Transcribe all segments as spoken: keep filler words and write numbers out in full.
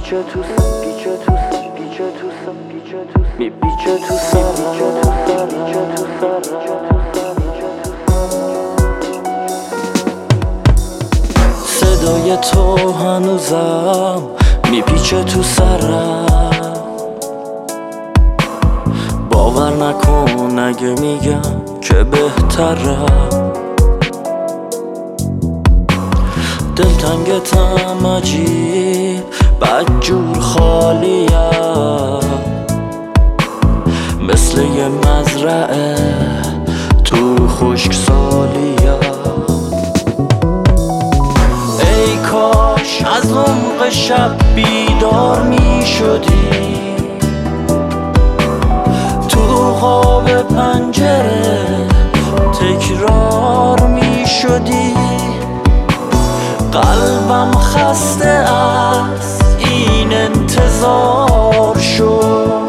پیچه تو سر پیچه تو سر پیچه تو سر پیچه تو سر می پیچه تو سر پیچه تو سر پیچه تو سر صدای تو هنوزم میپیچه تو سرم، باور نکن اگه میگم که بهترم. دلتنگتم عجیب بدجور خالیم، مثل یه مزرعه تو خشک سالیم. ای کاش از عمق شب بیدار می شدی، تو خواب پنجره تکرار می شدی. قلبم خسته از این انتظار شد،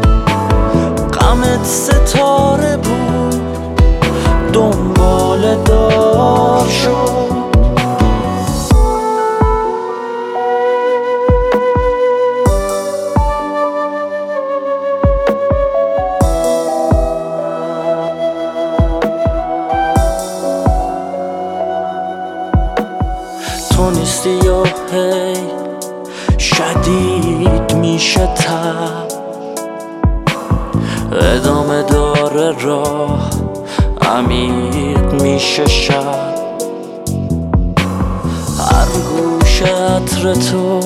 غمت ستاره بود دنبال دار شد. تو نیستی یا هی شدید میشه تب، ادامه داره راه عمیق میشه شب. هر گوشه عطر تو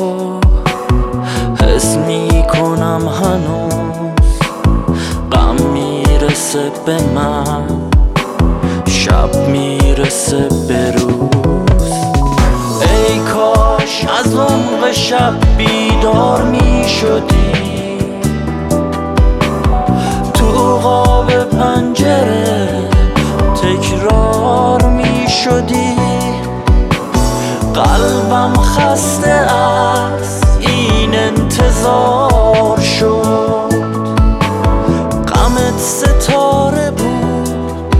حس میکنم هنوز، غم میرسه به من شب میرسه به روز. ای کاش از عمق شب بیدار می شدی، تو خواب پنجره تکرار می شدی. قلبم خسته از این انتظار شد، غمت ستاره بود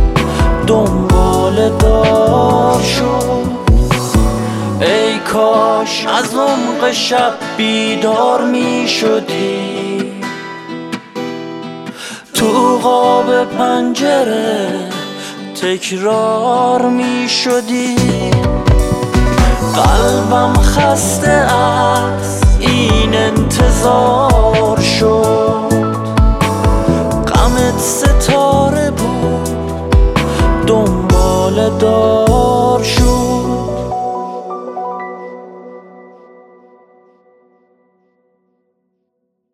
دنبال دار شد. ای کاش از عمق شب بیدار می شدی، تو خواب پنجره تکرار می شدی. قلبم خسته از این انتظار شد، غمت ستاره بود دنبال دار